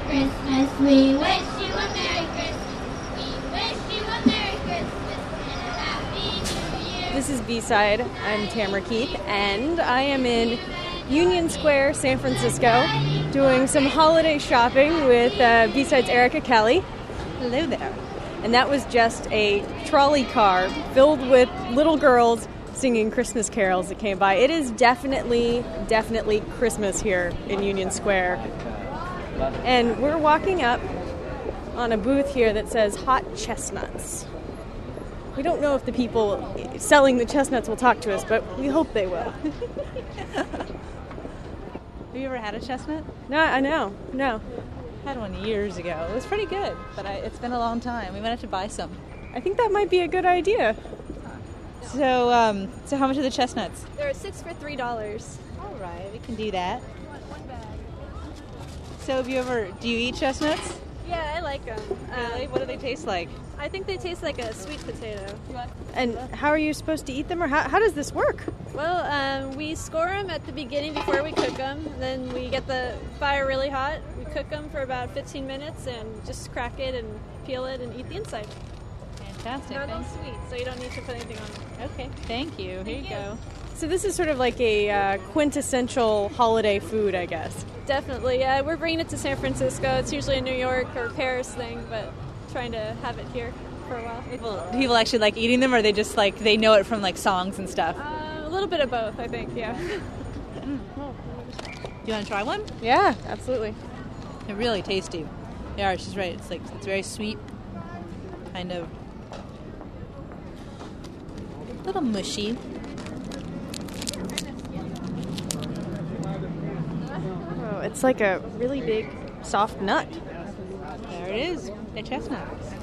Christmas. We wish you a Merry Christmas. We wish you a Merry Christmas and a Happy New Year. This is B-Side. I'm Tamara Keith, and I am in Union Square, San Francisco, doing some holiday shopping with B-Side's Erica Kelly. Hello there. And that was just a trolley car filled with little girls singing Christmas carols that came by. It is definitely Christmas here in Union Square. And we're walking up on a booth here that says Hot Chestnuts. We don't know if the people selling the chestnuts will talk to us, but we hope they will. Have you ever had a chestnut? No, I know. No. I had one years ago. It was pretty good, but it's been a long time. We might have to buy some. I think that might be a good idea. So how much are the chestnuts? There are 6 for $3. All right, we can do that. One bag. So do you eat chestnuts? Yeah, I like them. Really? What do they taste like? I think they taste like a sweet potato. And how are you supposed to eat them, or how does this work? Well, we score them at the beginning before we cook them. Then we get the fire really hot. We cook them for about 15 minutes and just crack it and peel it and eat the inside. Fantastic. They're a little sweet, so you don't need to put anything on them. Okay, thank you. Here you go. So this is sort of like a quintessential holiday food, I guess. Definitely, yeah. We're bringing it to San Francisco. It's usually a New York or Paris thing, but trying to have it here for a while. Do people actually like eating them, or they just like they know it from like songs and stuff? A little bit of both, I think, yeah. Do you want to try one? Yeah, absolutely. They're really tasty. Yeah, she's right. It's very sweet, kind of a little mushy. Oh, it's like a really big, soft nut. There it is, a chestnut.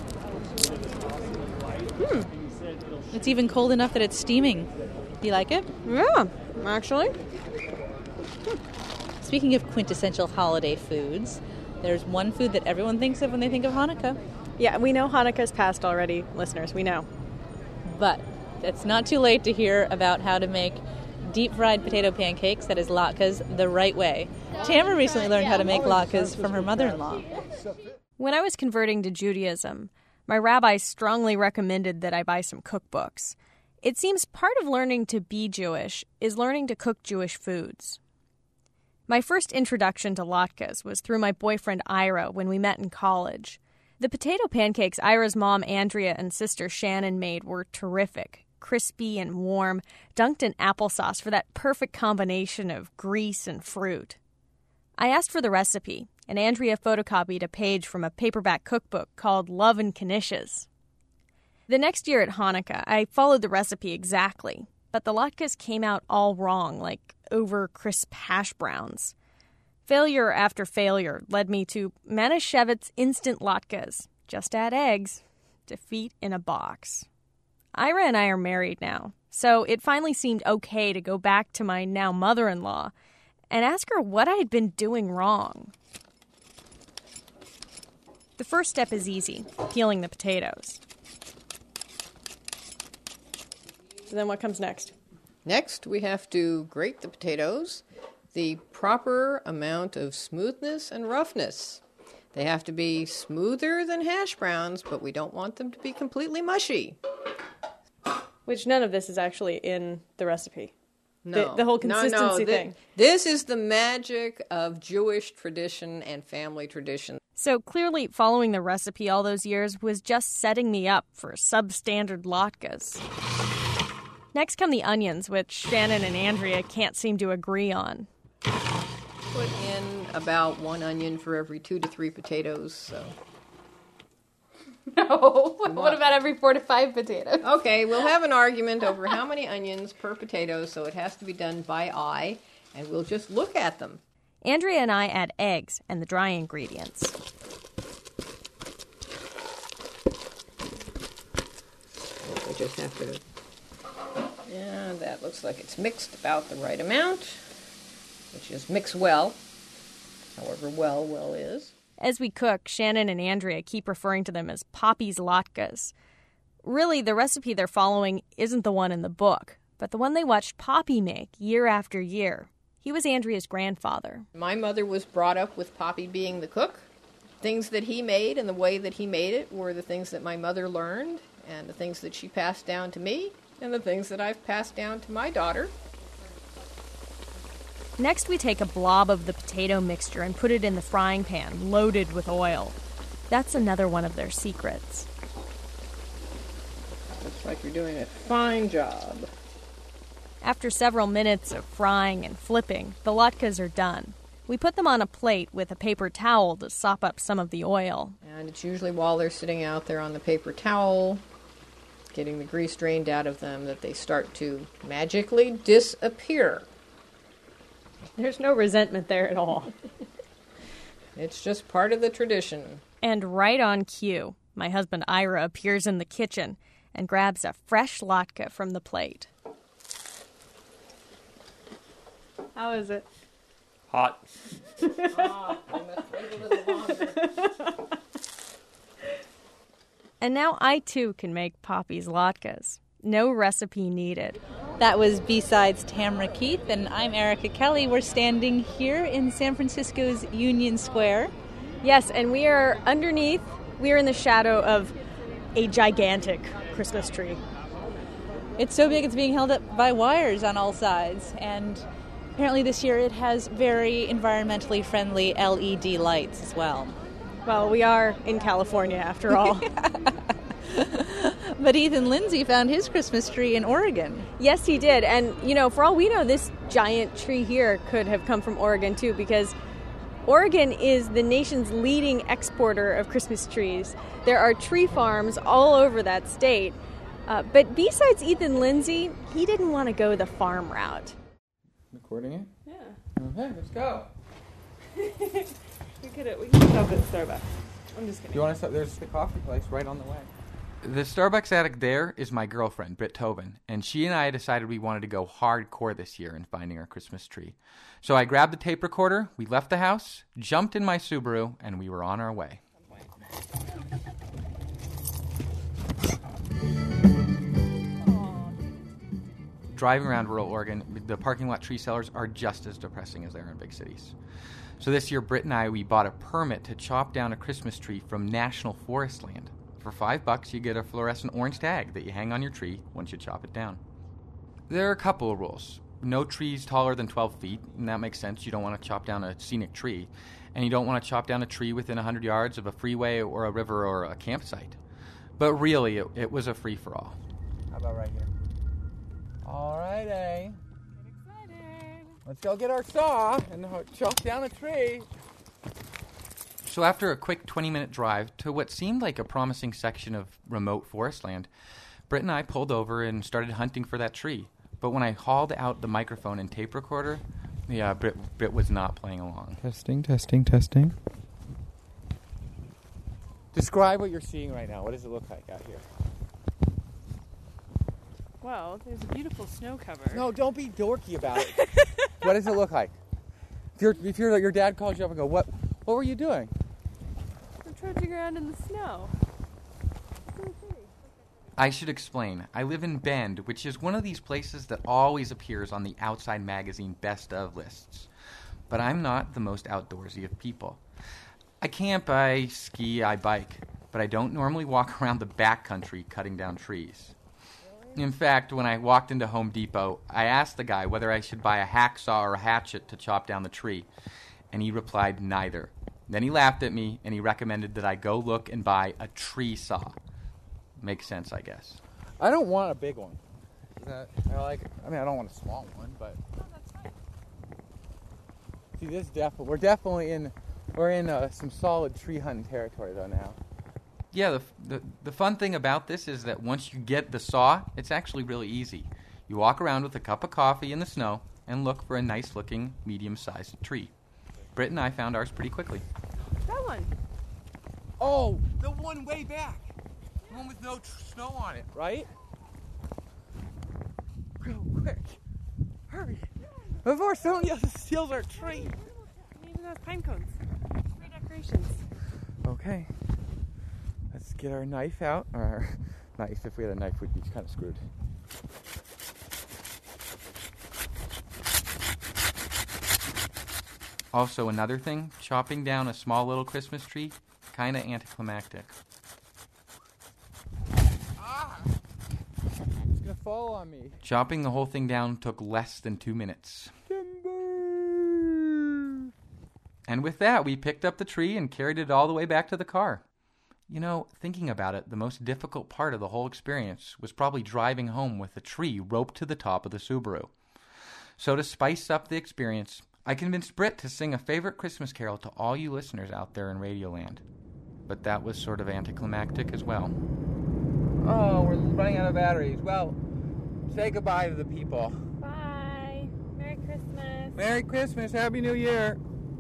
It's even cold enough that it's steaming. Do you like it? Yeah, actually. Speaking of quintessential holiday foods, there's one food that everyone thinks of when they think of Hanukkah. Yeah, we know Hanukkah's passed already, listeners. We know. But it's not too late to hear about how to make deep-fried potato pancakes, that is latkes, the right way. Tamara recently learned how to make latkes from her mother-in-law. When I was converting to Judaism, my rabbi strongly recommended that I buy some cookbooks. It seems part of learning to be Jewish is learning to cook Jewish foods. My first introduction to latkes was through my boyfriend Ira when we met in college. The potato pancakes Ira's mom Andrea and sister Shannon made were terrific. Crispy and warm, dunked in applesauce for that perfect combination of grease and fruit. I asked for the recipe, and Andrea photocopied a page from a paperback cookbook called Love and Knishes. The next year at Hanukkah, I followed the recipe exactly, but the latkes came out all wrong, like over-crisp hash browns. Failure after failure led me to Manischewitz instant latkes. Just add eggs. Defeat in a box. Ira and I are married now, so it finally seemed okay to go back to my now mother-in-law and ask her what I had been doing wrong. The first step is easy, peeling the potatoes. So then what comes next? Next, we have to grate the potatoes, the proper amount of smoothness and roughness. They have to be smoother than hash browns, but we don't want them to be completely mushy. Which none of this is actually in the recipe. No. The whole consistency thing. This is the magic of Jewish tradition and family tradition. So clearly following the recipe all those years was just setting me up for substandard latkes. Next come the onions, which Shannon and Andrea can't seem to agree on. Put in about 1 onion for every 2 to 3 potatoes, so... No. What about every 4 to 5 potatoes? Okay, we'll have an argument over how many onions per potato, so it has to be done by eye, and we'll just look at them. Andrea and I add eggs and the dry ingredients. We just have to... Yeah, that looks like it's mixed about the right amount, which is mix well, however well is. As we cook, Shannon and Andrea keep referring to them as Poppy's latkes. Really, the recipe they're following isn't the one in the book, but the one they watched Poppy make year after year. He was Andrea's grandfather. My mother was brought up with Poppy being the cook, things that he made and the way that he made it were the things that my mother learned and the things that she passed down to me and the things that I've passed down to my daughter. Next, we take a blob of the potato mixture and put it in the frying pan, loaded with oil. That's another one of their secrets. Looks like you're doing a fine job. After several minutes of frying and flipping, the latkes are done. We put them on a plate with a paper towel to sop up some of the oil. And it's usually while they're sitting out there on the paper towel, getting the grease drained out of them, that they start to magically disappear. There's no resentment there at all. It's just part of the tradition. And right on cue, my husband Ira appears in the kitchen and grabs a fresh latke from the plate. How is it? Hot. I must wait a little longer. And now I too can make Poppy's latkes. No recipe needed. That was B-Sides Tamara Keith, and I'm Erica Kelly. We're standing here in San Francisco's Union Square. Yes, and we are in the shadow of a gigantic Christmas tree. It's so big it's being held up by wires on all sides, and apparently this year it has very environmentally friendly LED lights as well. Well, we are in California after all. But Ethan Lindsay found his Christmas tree in Oregon. Yes, he did. And, for all we know, this giant tree here could have come from Oregon, too, because Oregon is the nation's leading exporter of Christmas trees. There are tree farms all over that state. But besides Ethan Lindsay, he didn't want to go the farm route. Recording it? Yeah. Okay, let's go. We can stop at Starbucks. I'm just kidding. You want to start? There's the coffee place right on the way. The Starbucks addict there is my girlfriend, Britt Tobin, and she and I decided we wanted to go hardcore this year in finding our Christmas tree. So I grabbed the tape recorder, we left the house, jumped in my Subaru, and we were on our way. Driving around rural Oregon, the parking lot tree sellers are just as depressing as they are in big cities. So this year, Britt and I, we bought a permit to chop down a Christmas tree from National Forest land. For $5, you get a fluorescent orange tag that you hang on your tree once you chop it down. There are a couple of rules. No trees taller than 12 feet, and that makes sense. You don't want to chop down a scenic tree. And you don't want to chop down a tree within 100 yards of a freeway or a river or a campsite. But really, it was a free-for-all. How about right here? All right, eh? Get excited. Let's go get our saw and chop down a tree. So after a quick 20-minute drive to what seemed like a promising section of remote forest land, Britt and I pulled over and started hunting for that tree. But when I hauled out the microphone and tape recorder, Britt was not playing along. Testing. Describe what you're seeing right now. What does it look like out here? Well, there's a beautiful snow cover. No, don't be dorky about it. What does it look like? If your dad calls you up and go, what were you doing? I'm trudging around in the snow. I should explain. I live in Bend, which is one of these places that always appears on the Outside Magazine Best Of lists. But I'm not the most outdoorsy of people. I camp, I ski, I bike, but I don't normally walk around the backcountry cutting down trees. In fact, when I walked into Home Depot, I asked the guy whether I should buy a hacksaw or a hatchet to chop down the tree, and he replied neither. Then he laughed at me, and he recommended that I go look and buy a tree saw. Makes sense, I guess. I don't want a big one. I don't want a small one, but... Oh, that's fine. See, we're definitely in some solid tree hunting territory, though, now. Yeah, the fun thing about this is that once you get the saw, it's actually really easy. You walk around with a cup of coffee in the snow and look for a nice-looking, medium-sized tree. Britt and I found ours pretty quickly. That one. Oh, the one way back. The one with no snow on it, right? Real quick. Hurry. Before someone else steals our tree. It even has pine cones. Great decorations. Okay. Let's get our knife out. Or knife, if we had a knife, we'd be kind of screwed. Also, another thing, chopping down a small little Christmas tree, kind of anticlimactic. It's gonna fall on me. Chopping the whole thing down took less than 2 minutes. Timber! And with that, we picked up the tree and carried it all the way back to the car. You know, thinking about it, the most difficult part of the whole experience was probably driving home with the tree roped to the top of the Subaru. So to spice up the experience, I convinced Britt to sing a favorite Christmas carol to all you listeners out there in Radioland. But that was sort of anticlimactic as well. Oh, we're running out of batteries. Well, say goodbye to the people. Bye. Merry Christmas. Merry Christmas. Happy New Year.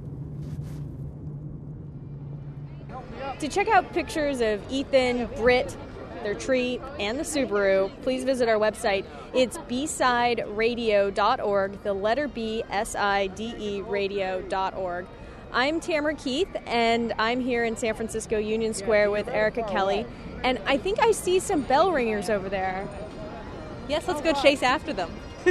To check out pictures of Ethan, Britt, their tree, and the Subaru, please visit our website. It's bsideradio.org, the letter B, S-I-D-E, radio.org. I'm Tamara Keith, and I'm here in San Francisco Union Square with Erica Kelly. And I think I see some bell ringers over there. Yes, let's go chase after them.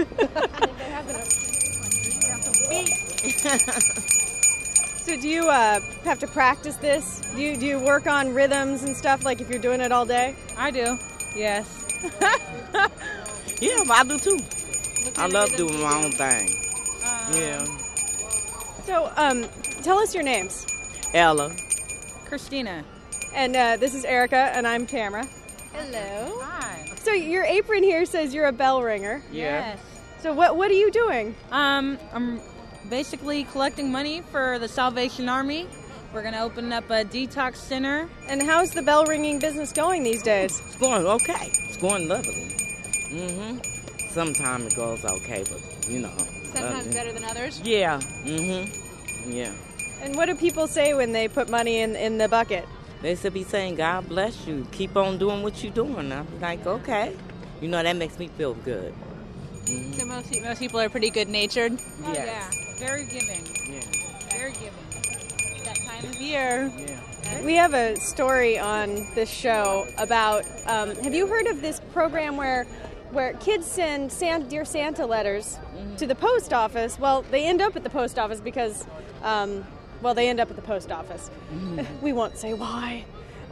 So do you have to practice this? Do you work on rhythms and stuff, like if you're doing it all day? I do, yes. Yeah, but I do too. I love doing my own thing. Yeah. So tell us your names. Ella. Christina. And this is Erica, and I'm Tamara. Hello. Hi. So your apron here says you're a bell ringer. Yeah. Yes. So what are you doing? I'm basically collecting money for the Salvation Army. We're going to open up a detox center. And how's the bell ringing business going these days? It's going okay. It's going lovely. Mm-hmm. Sometimes it goes okay, but, you know. Sometimes better than others. Yeah. Mm-hmm. Yeah. And what do people say when they put money in the bucket? They should be saying, God bless you. Keep on doing what you're doing. I'm like, okay. You know, that makes me feel good. Mm-hmm. So most people are pretty good-natured. Oh, Yes. yeah. Very giving. Yeah. Very giving. That time of year. Yeah. We have a story on this show about, have you heard of this program where kids send Dear Santa letters to the post office? Well, they end up at the post office because, they end up at the post office. We won't say why.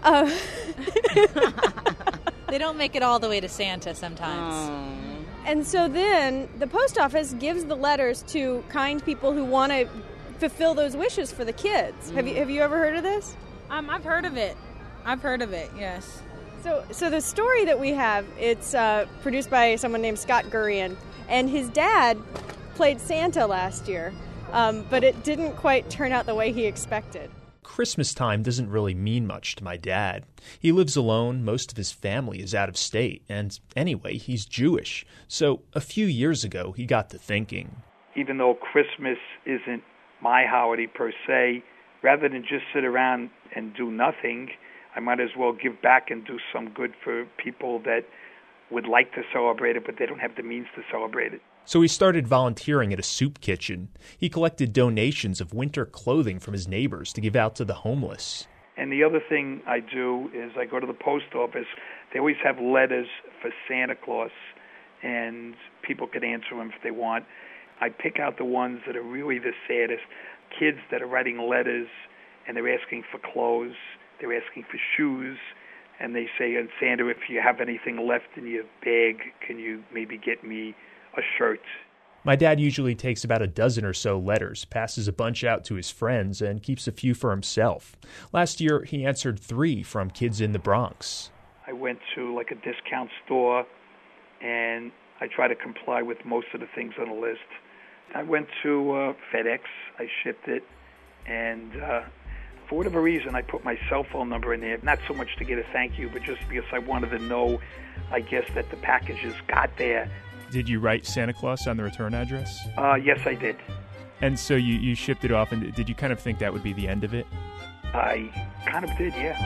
They don't make it all the way to Santa sometimes. And so then the post office gives the letters to kind people who want to fulfill those wishes for the kids. Have you ever heard of this? I've heard of it. Yes. So the story that we have, it's produced by someone named Scott Gurian, and his dad played Santa last year, but it didn't quite turn out the way he expected. Christmas time doesn't really mean much to my dad. He lives alone, most of his family is out of state, and anyway, he's Jewish. So a few years ago, he got to thinking. Even though Christmas isn't my holiday per se, rather than just sit around and do nothing, I might as well give back and do some good for people that would like to celebrate it, but they don't have the means to celebrate it. So he started volunteering at a soup kitchen. He collected donations of winter clothing from his neighbors to give out to the homeless. And the other thing I do is I go to the post office. They always have letters for Santa Claus, and people can answer them if they want. I pick out the ones that are really the saddest. Kids that are writing letters, and they're asking for clothes, they're asking for shoes, and they say, and Santa, if you have anything left in your bag, can you maybe get me a shirt? My dad usually takes about a dozen or so letters, passes a bunch out to his friends, and keeps a few for himself. Last year, he answered 3 from kids in the Bronx. I went to like a discount store, and I try to comply with most of the things on the list. I went to FedEx, I shipped it, and for whatever reason, I put my cell phone number in there, not so much to get a thank you, but just because I wanted to know, I guess, that the packages got there. Did you write Santa Claus on the return address? Yes, I did. And so you shipped it off, and did you kind of think that would be the end of it? I kind of did, yeah.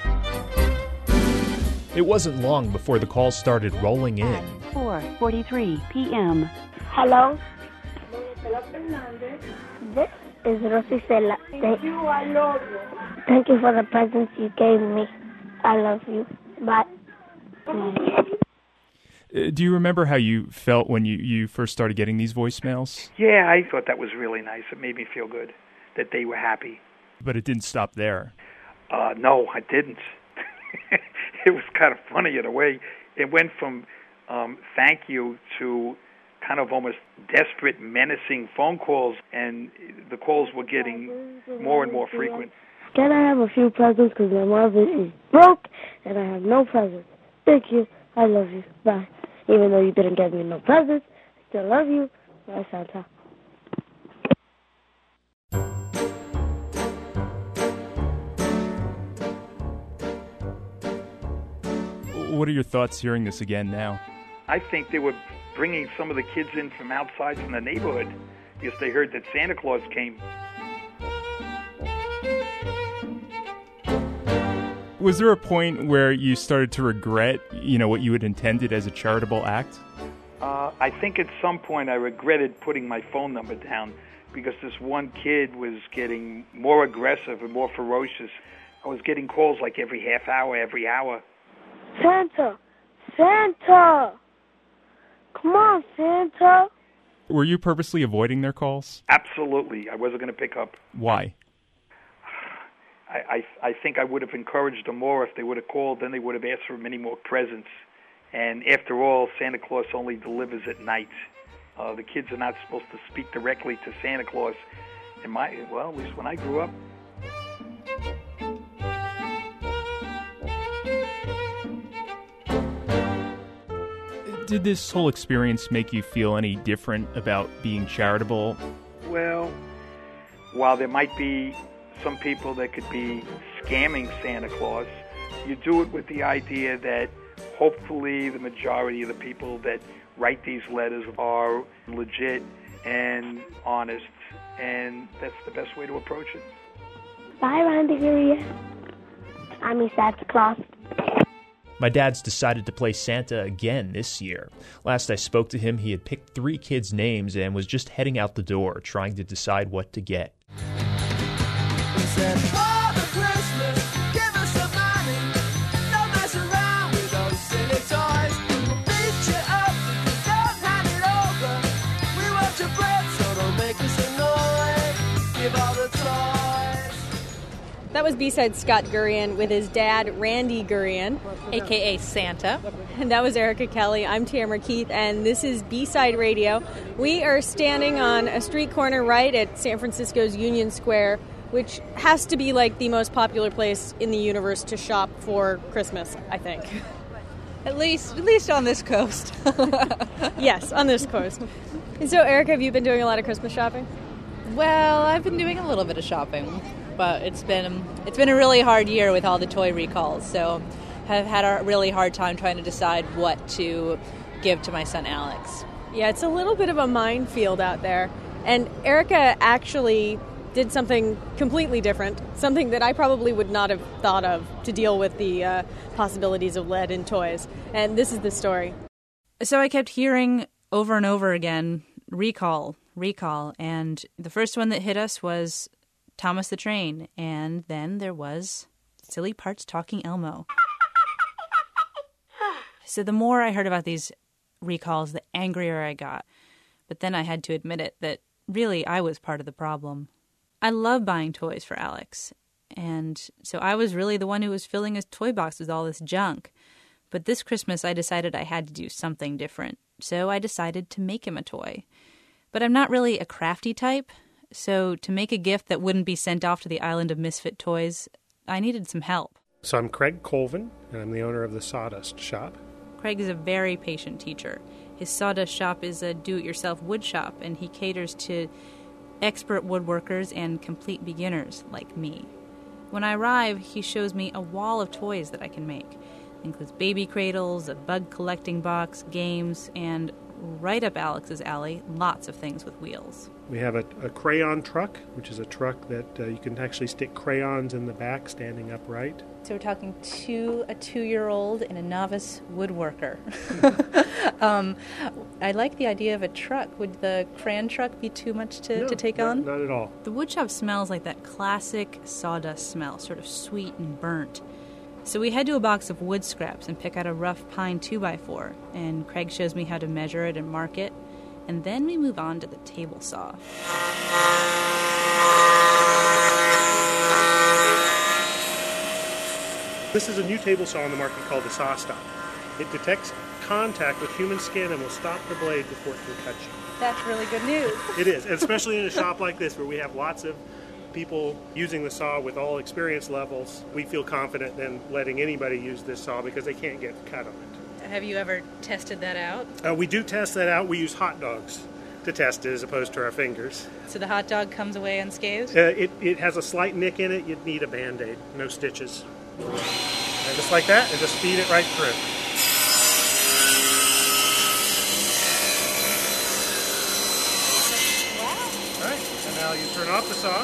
It wasn't long before the calls started rolling in. 4:43 p.m. Hello? This is Rosicela. Thank you, I love you. Thank you for the presents you gave me. I love you. Bye. Do you remember how you felt when you first started getting these voicemails? Yeah, I thought that was really nice. It made me feel good. that they were happy. But it didn't stop there. No, I didn't. It was kind of funny in a way. It went from thank you to kind of almost desperate, menacing phone calls, and the calls were getting more and more frequent. Can I have a few presents because my mother is broke and I have no presents? Thank you. I love you. Bye. Even though you didn't get me no presents, I still love you. Bye, Santa. What are your thoughts hearing this again now? I think they were bringing some of the kids in from outside from the neighborhood because they heard that Santa Claus came. Was there a point where you started to regret, what you had intended as a charitable act? I think at some point I regretted putting my phone number down because this one kid was getting more aggressive and more ferocious. I was getting calls like every half hour, every hour. Santa! Santa! Come on, Santa! Were you purposely avoiding their calls? Absolutely. I wasn't going to pick up. Why? I think I would have encouraged them more if they would have called. Then they would have asked for many more presents. And after all, Santa Claus only delivers at night. The kids are not supposed to speak directly to Santa Claus. At least when I grew up. Did this whole experience make you feel any different about being charitable? Well, while there might be some people that could be scamming Santa Claus, you do it with the idea that hopefully the majority of the people that write these letters are legit and honest, and that's the best way to approach it. Bye, Randy Gurria. I'm Santa Claus. My dad's decided to play Santa again this year. Last I spoke to him, he had picked 3 kids' names and was just heading out the door, trying to decide what to get. He said, Father Christmas, give us some money. Don't mess around with those silly toys. We'll beat you up if you don't hand it over. We want your bread, so don't make us annoy. Give all the toys. That was B-side Scott Gurian with his dad, Randy Gurian, a.k.a. Santa. And that was Erica Kelly. I'm Tamara Keith, and this is B-Side Radio. We are standing on a street corner right at San Francisco's Union Square, which has to be like the most popular place in the universe to shop for Christmas, I think. At least on this coast. Yes, on this coast. And so, Erica, have you been doing a lot of Christmas shopping? Well, I've been doing a little bit of shopping, but it's been a really hard year with all the toy recalls, so I've had a really hard time trying to decide what to give to my son Alex. Yeah, it's a little bit of a minefield out there. And Erica actually did something completely different, something that I probably would not have thought of to deal with the possibilities of lead in toys. And this is the story. So I kept hearing over and over again, recall, and the first one that hit us was Thomas the Train, and then there was Silly Parts Talking Elmo. So the more I heard about these recalls, the angrier I got. But then I had to admit it, that really I was part of the problem. I love buying toys for Alex, and so I was really the one who was filling his toy box with all this junk. But this Christmas I decided I had to do something different, so I decided to make him a toy. But I'm not really a crafty type, so to make a gift that wouldn't be sent off to the island of misfit toys, I needed some help. So I'm Craig Colvin, and I'm the owner of the Sawdust Shop. Craig is a very patient teacher. His Sawdust Shop is a do-it-yourself wood shop, and he caters to expert woodworkers and complete beginners like me. When I arrive, he shows me a wall of toys that I can make. It includes baby cradles, a bug collecting box, games, and right up Alex's alley, lots of things with wheels. We have a crayon truck, which is a truck that you can actually stick crayons in the back standing upright. So we're talking a 2-year-old and a novice woodworker. I like the idea of a truck. Would the crayon truck be too much to take on? Not at all. The woodshop smells like that classic sawdust smell, sort of sweet and burnt. So we head to a box of wood scraps and pick out a rough pine 2x4, and Craig shows me how to measure it and mark it, and then we move on to the table saw. This is a new table saw on the market called the SawStop. It detects contact with human skin and will stop the blade before it can cut you. That's really good news. It is, especially in a shop like this where we have lots of people using the saw with all experience levels. We feel confident in letting anybody use this saw because they can't get cut on it. Have you ever tested that out? We do test that out. We use hot dogs to test it as opposed to our fingers. So the hot dog comes away unscathed? It has a slight nick in it. You'd need a Band-Aid, no stitches. And just like that, and just feed it right through. Wow. All right, and now you turn off the saw.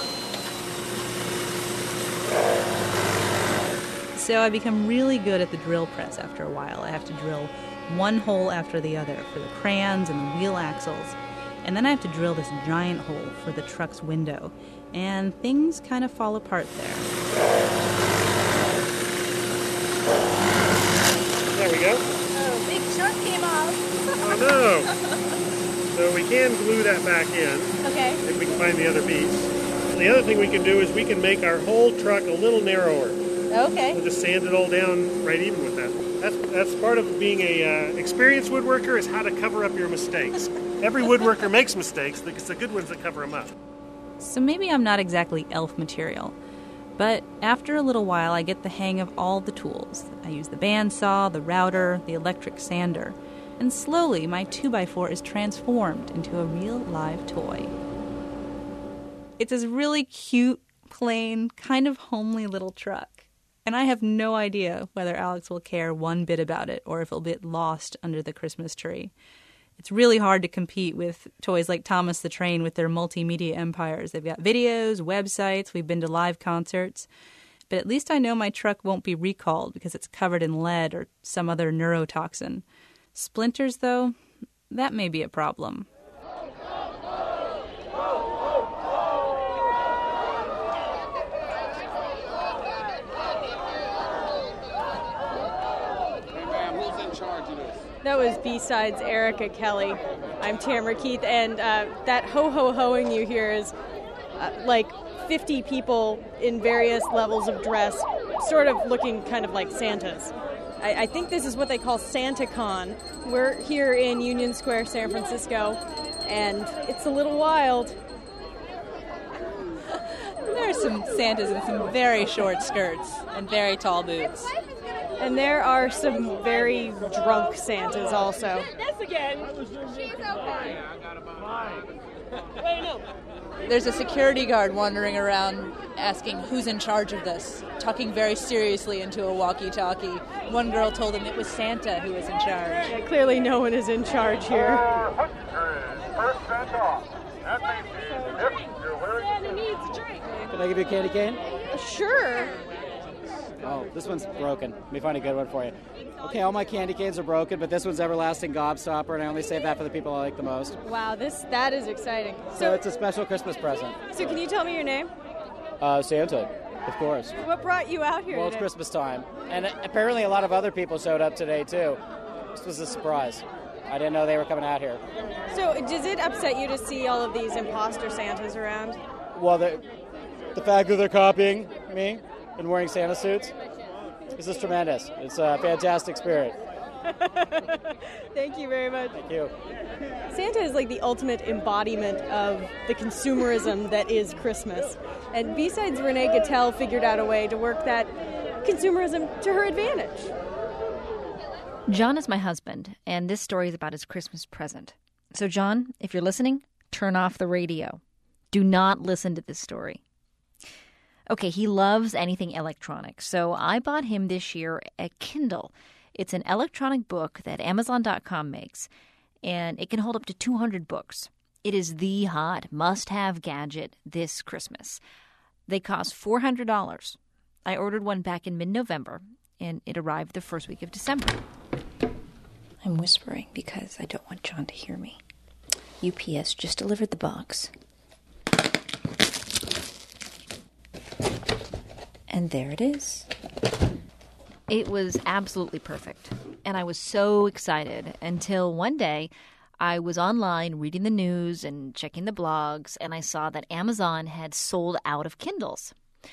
So I become really good at the drill press after a while. I have to drill one hole after the other for the crayons and the wheel axles. And then I have to drill this giant hole for the truck's window. And things kind of fall apart there. There we go. Oh, big chunk came off. Oh no! So we can glue that back in. Okay. If we can find the other piece. The other thing we can do is we can make our whole truck a little narrower. Okay. We'll just sand it all down right even with that. That's part of being a experienced woodworker is how to cover up your mistakes. Every woodworker makes mistakes. It's the good ones that cover them up. So maybe I'm not exactly elf material. But after a little while, I get the hang of all the tools. I use the bandsaw, the router, the electric sander. And slowly, my 2x4 is transformed into a real live toy. It's this really cute, plain, kind of homely little truck. And I have no idea whether Alex will care one bit about it or if it'll get lost under the Christmas tree. It's really hard to compete with toys like Thomas the Train with their multimedia empires. They've got videos, websites, we've been to live concerts. But at least I know my truck won't be recalled because it's covered in lead or some other neurotoxin. Splinters, though, that may be a problem. That was B-Sides Erica Kelly. I'm Tamara Keith, and that ho-ho-hoing you hear is like 50 people in various levels of dress, sort of looking kind of like Santas. I think this is what they call SantaCon. We're here in Union Square, San Francisco, and it's a little wild. There are some Santas in some very short skirts and very tall boots. And there are some very drunk Santas also. This again. She's okay. Wait, no. There's a security guard wandering around asking who's in charge of this, talking very seriously into a walkie-talkie. One girl told him it was Santa who was in charge. Yeah, clearly no one is in charge here. Santa needs a drink. Can I give you a candy cane? Sure. Oh, this one's broken. Let me find a good one for you. Okay, all my candy canes are broken, but this one's Everlasting Gobstopper, and I only save that for the people I like the most. Wow, that is exciting. So it's a special Christmas present. So can you tell me your name? Santa, of course. What brought you out here Well, today? it's Christmas time. And apparently a lot of other people showed up today, too. This was a surprise. I didn't know they were coming out here. So does it upset you to see all of these imposter Santas around? Well, the fact that they're copying me and wearing Santa suits, this is tremendous. It's a fantastic spirit. Thank you very much. Thank you. Santa is like the ultimate embodiment of the consumerism that is Christmas. And besides Renee Gattel figured out a way to work that consumerism to her advantage. John is my husband, and this story is about his Christmas present. So, John, if you're listening, turn off the radio. Do not listen to this story. Okay, he loves anything electronic, so I bought him this year a Kindle. It's an electronic book that Amazon.com makes, and it can hold up to 200 books. It is the hot must-have gadget this Christmas. They cost $400. I ordered one back in mid-November, and it arrived the first week of December. I'm whispering because I don't want John to hear me. UPS just delivered the box. And there it is. It was absolutely perfect. And I was so excited until one day I was online reading the news and checking the blogs, and I saw that Amazon had sold out of Kindles.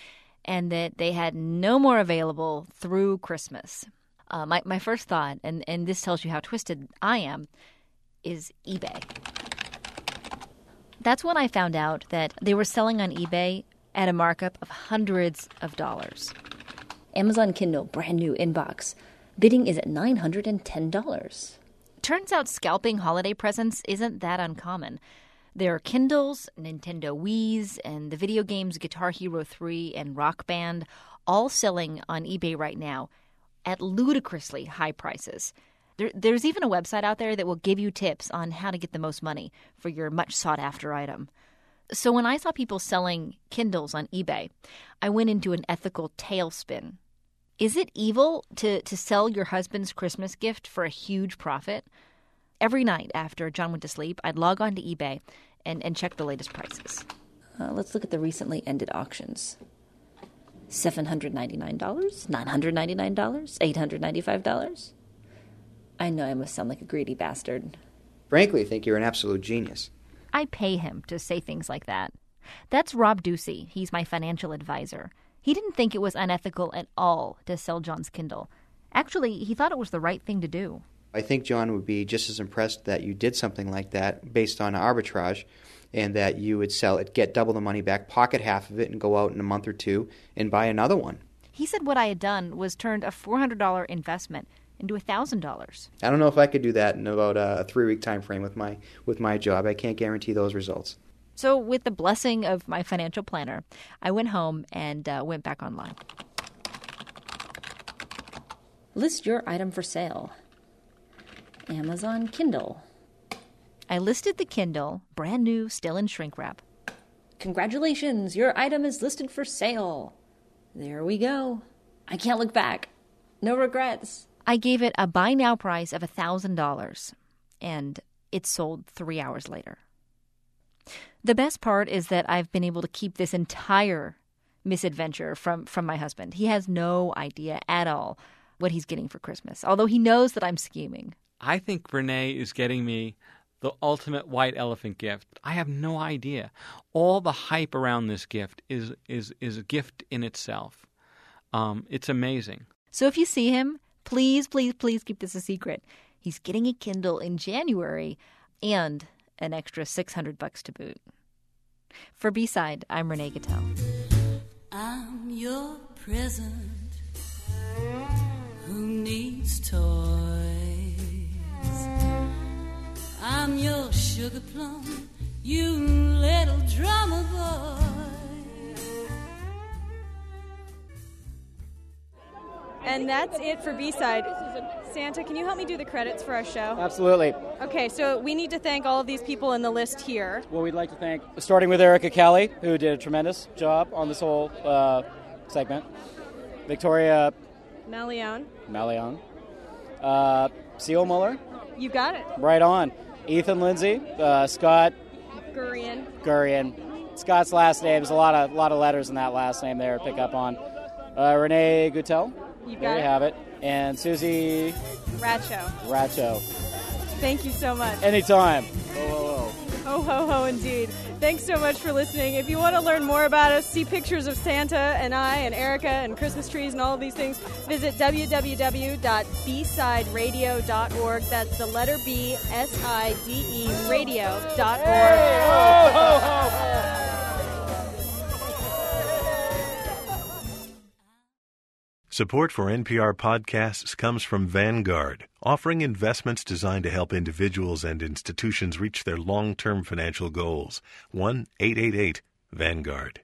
and that they had no more available through Christmas. My first thought, and this tells you how twisted I am, is eBay. That's when I found out that they were selling on eBay at a markup of hundreds of dollars. Amazon Kindle, brand new inbox. Bidding is at $910. Turns out scalping holiday presents isn't that uncommon. There are Kindles, Nintendo Wiis, and the video games Guitar Hero 3 and Rock Band, all selling on eBay right now at ludicrously high prices. There's even a website out there that will give you tips on how to get the most money for your much sought-after item. So when I saw people selling Kindles on eBay, I went into an ethical tailspin. Is it evil to sell your husband's Christmas gift for a huge profit? Every night after John went to sleep, I'd log on to eBay and check the latest prices. Let's look at the recently ended auctions. $799, $999, $895. I know I must sound like a greedy bastard. Frankly, I think you're an absolute genius. I pay him to say things like that. That's Rob Ducey. He's my financial advisor. He didn't think it was unethical at all to sell John's Kindle. Actually, he thought it was the right thing to do. I think John would be just as impressed that you did something like that based on arbitrage, and that you would sell it, get double the money back, pocket half of it, and go out in a month or two and buy another one. He said what I had done was turned a $400 investment into $1,000. I don't know if I could do that in about a 3-week time frame with my job. I can't guarantee those results. So with the blessing of my financial planner, I went home and went back online. List your item for sale. Amazon Kindle. I listed the Kindle, brand new, still in shrink wrap. Congratulations, your item is listed for sale. There we go. I can't look back. No regrets. I gave it a buy now price of $1,000, and it sold 3 hours later. The best part is that I've been able to keep this entire misadventure from my husband. He has no idea at all what he's getting for Christmas, although he knows that I'm scheming. I think Renee is getting me the ultimate white elephant gift. I have no idea. All the hype around this gift is a gift in itself. It's amazing. So if you see him, please, please, please keep this a secret. He's getting a Kindle in January and an extra $600 to boot. For B-Side, I'm Renee Gattel. I'm your present. Who needs toys? I'm your sugar plum, you little drummer boy. And that's it for B-Side. Santa, can you help me do the credits for our show? Absolutely. Okay, so we need to thank all of these people in the list here. Well, we'd like to thank, starting with Erica Kelly, who did a tremendous job on this whole segment. Victoria Malion. Seal Muller. You got it. Right on. Ethan Lindsay. Scott Gurian. Scott's last name is a lot of letters in that last name there to pick up on. Renee Guttel. You got there you have it. And Susie Racho. Thank you so much. Anytime. Ho, ho, ho, indeed. Thanks so much for listening. If you want to learn more about us, see pictures of Santa and I and Erica and Christmas trees and all of these things, visit www.bsideradio.org. That's the letter B, S-I-D-E, radio.org. Hey, ho, ho, ho. Support for NPR podcasts comes from Vanguard, offering investments designed to help individuals and institutions reach their long-term financial goals. 1-888-VANGUARD.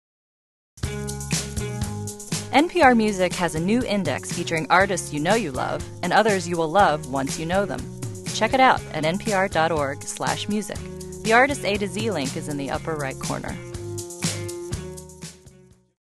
NPR Music has a new index featuring artists you know you love and others you will love once you know them. Check it out at npr.org/music. The Artist A to Z link is in the upper right corner.